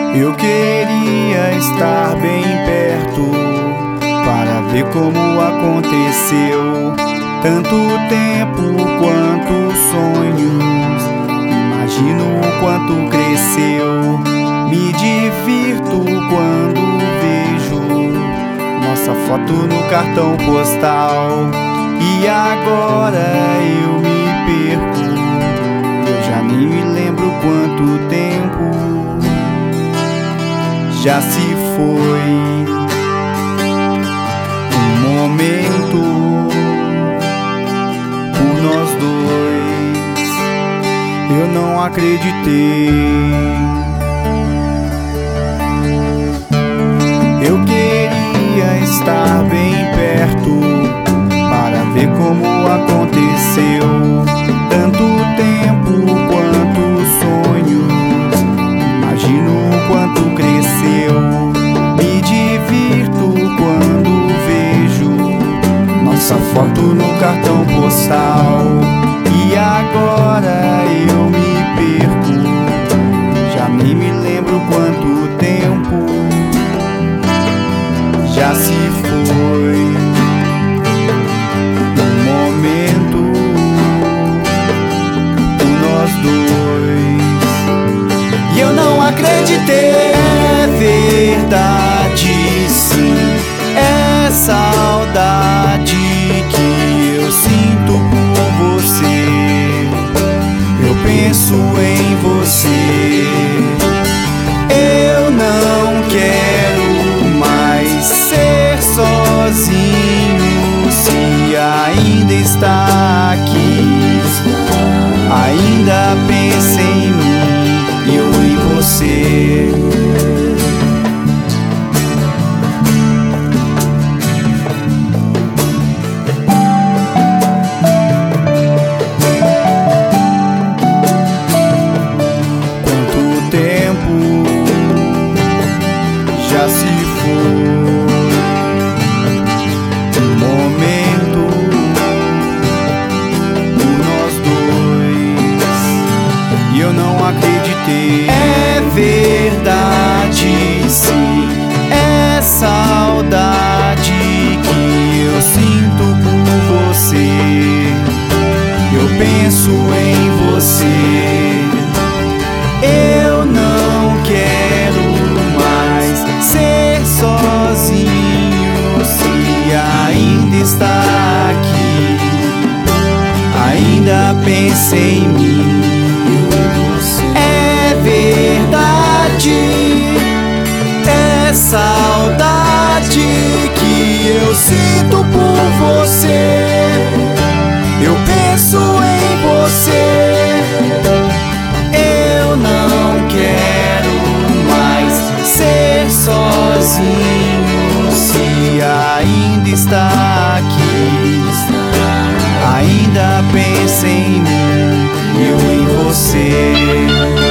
Eu queria estar bem perto para ver como aconteceu. Tanto tempo quanto sonhos, imagino o quanto cresceu. Me divirto quando vejo nossa foto no cartão postal. E agora eu me perco, eu já nem me lembro quanto tempo já se foi. Um momento por nós dois, eu não acreditei. Eu queria estar bem perto para ver como aconteceu. Tanto tempo quanto sonhos, imagino o quanto cresceu. Me divirto quando vejo nossa foto no cartão postal. E agora eu me perco, já nem me lembro quanto tempo já se foi. Um momento por nós dois, e eu não acreditei. É verdade, sim, é saudade que eu sinto por você. Eu penso em você. Eu não quero mais ser sozinho. Se ainda está aqui, ainda pensa em mim e eu em você. Quanto tempo já se foi. Um momento por nós dois, e eu não acreditei. É verdade, sim, é saudade que eu sinto por você. Eu penso em você. Eu não quero mais ser sozinho. Se ainda está aqui, ainda pensa em mim. É verdade, é saudade que eu sinto por você. Eu penso em você. Eu não quero mais ser sozinho. Se ainda está aqui, ainda pensa em mim, eu em você.